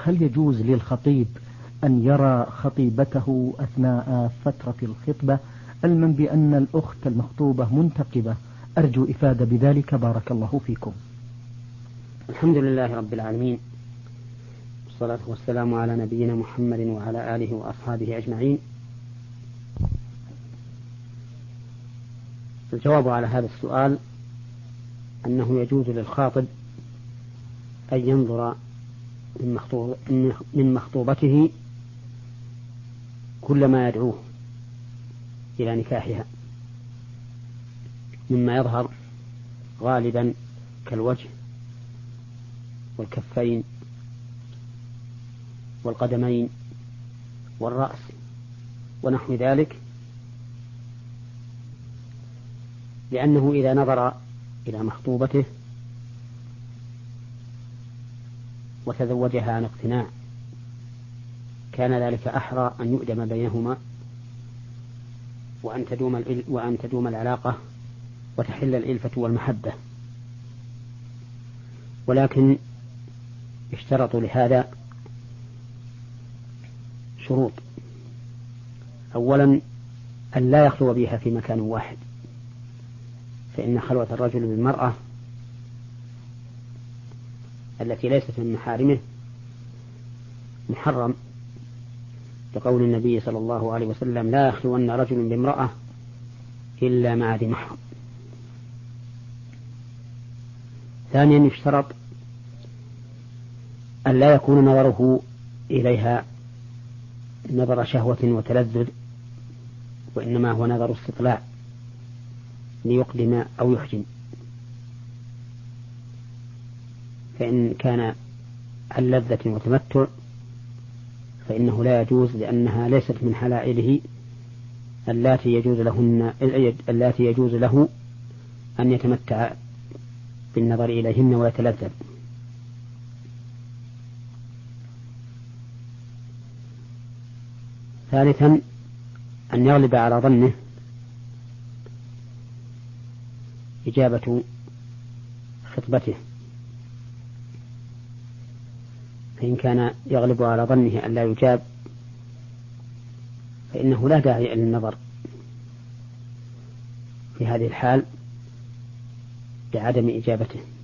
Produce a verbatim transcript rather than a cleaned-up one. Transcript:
هل يجوز للخطيب أن يرى خطيبته أثناء فترة الخطبة، علما بأن الأخت المخطوبة منتقبة؟ أرجو إفادة بذلك، بارك الله فيكم. الحمد لله رب العالمين، والصلاة والسلام على نبينا محمد وعلى آله وأصحابه أجمعين. الجواب على هذا السؤال أنه يجوز للخاطب أن ينظر من مخطوبته كل ما يدعوه إلى نكاحها مما يظهر غالبا كالوجه والكفين والقدمين والرأس ونحو ذلك، لأنه إذا نظر إلى مخطوبته وتزوجها عن اقتناع كان ذلك أحرى أن يؤدم بينهما وأن تدوم وأن تدوم العلاقة وتحل الإلفة والمحبة. ولكن اشترطوا لهذا شروط: أولا أن لا يخلو بها في مكان واحد، فإن خلوة الرجل بالمرأة التي ليست من محارمه محرم، لقول النبي صلى الله عليه وسلم: لا يخلون رجل بامرأة إلا مع ذي محرم. ثانيا يشترط أن لا يكون نظره إليها نظر شهوة وتلذذ، وإنما هو نظر استطلاع ليقدم أو يحجم. فإن كان عن لذة وتمتع فإنه لا يجوز، لأنها ليست من حلائله اللاتي يجوز لهن اللاتي يجوز له أن يتمتع بالنظر إليهن ويتلذذ. ثالثا أن يغلب على ظنه إجابة خطبته، فإن كان يغلب على ظنه أن لا يجاب فإنه لا داعي للنظر في هذه الحال لعدم إجابته.